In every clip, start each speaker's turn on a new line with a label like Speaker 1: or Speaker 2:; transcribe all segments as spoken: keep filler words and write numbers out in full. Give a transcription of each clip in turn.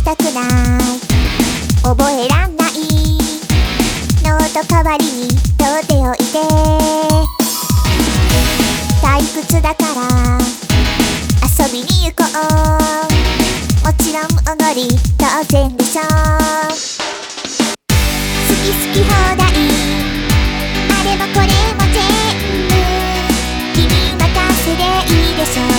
Speaker 1: たくない、覚えらんないノート代わりに取っておいて、退屈だから遊びに行こう、もちろんおごり当然でしょ。好き好き放題、あれもこれも全部君任せでいいでしょ。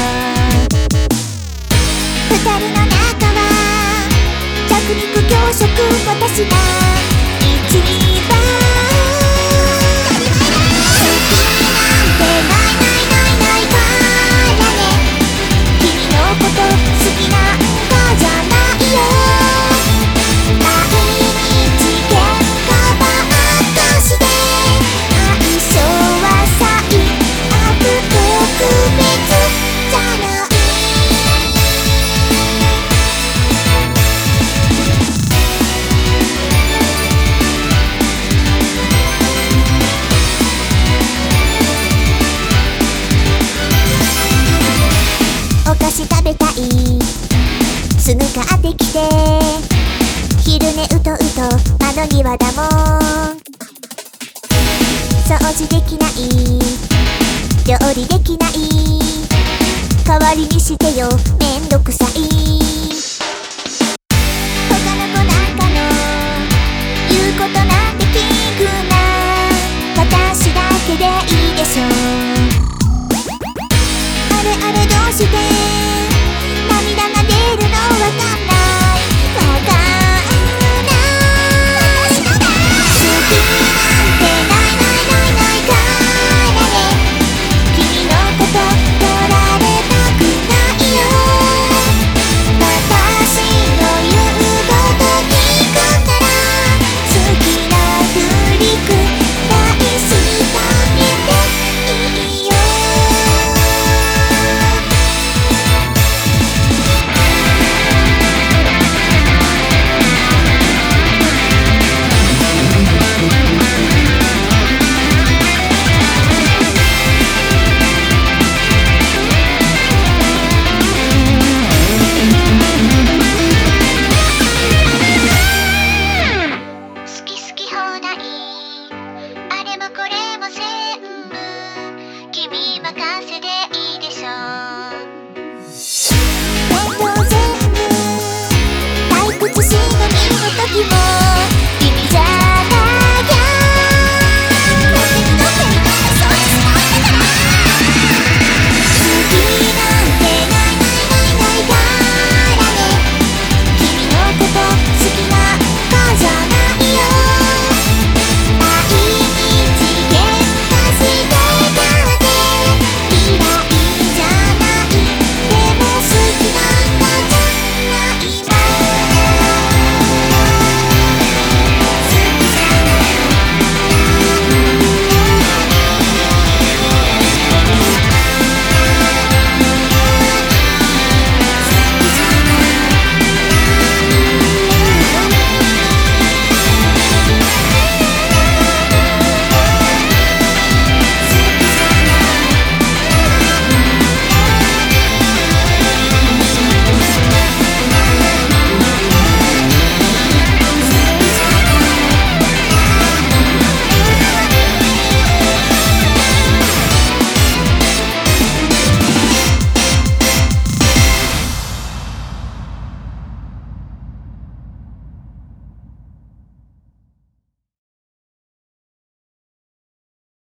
Speaker 1: 二人の仲は弱肉強食、私が一番好きなんてないないないないからね。君のこと好きなんかじゃないよ。毎日喧嘩ばっかして相性は最悪、特別じゃない。お菓子食べたい、すぐ買ってきて、昼寝うとうと窓際だもん。掃除できない、料理できない、代わりにしてよ、めんどくさい。他の子なんかの言うことなんて聞くな、私だけでいいでしょ。あれあれどうして